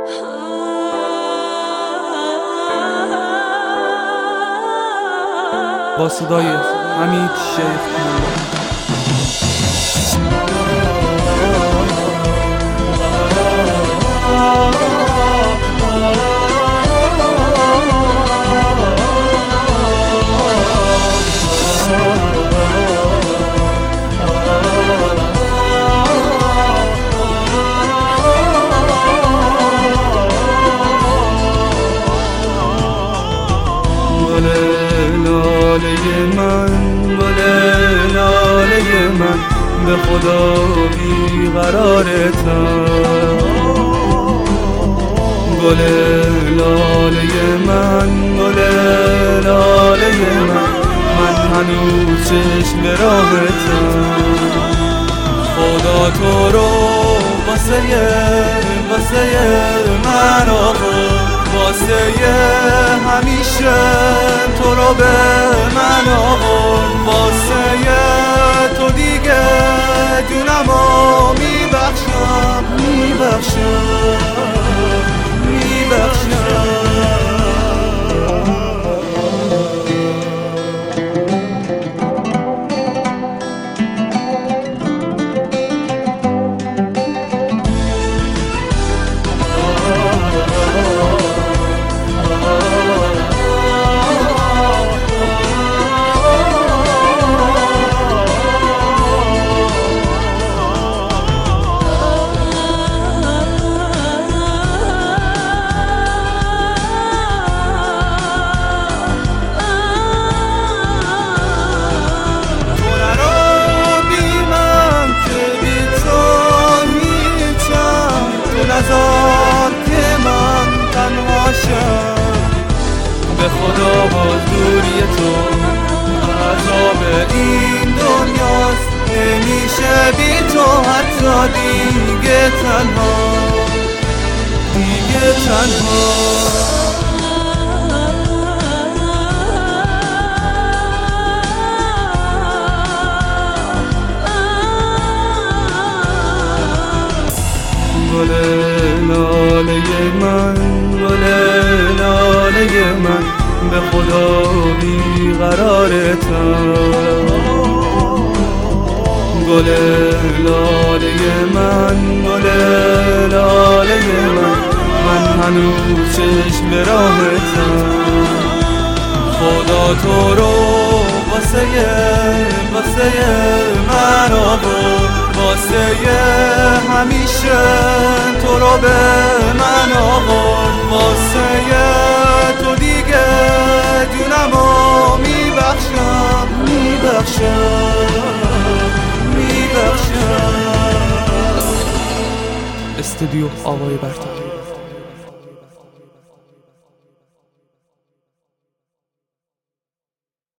با صدای حمید شیخ مولا. لاله من به خدا بیقرارتم، گل لاله من، گل لاله من هنوز چشم به راهتم. خدا تو رو واسه من آورد، واسه همیشه تو رو به من آورد، واسه تو دیگه جونمو میبخشم. نذار که من تنها شم، به خدا باز دوری تو عذاب این دنیاست. نمیشه بی تو حتی دیگه تنها. گل لاله من به خدا بیقرارتم، گل لاله من، گل لاله من هنوز چشم به راهتم. خدا تو رو واسه من آورد، واسه همیشه تو رو به من آورد، واسه تو دیگه جونمو میبخشم. استودیو آوای برتر.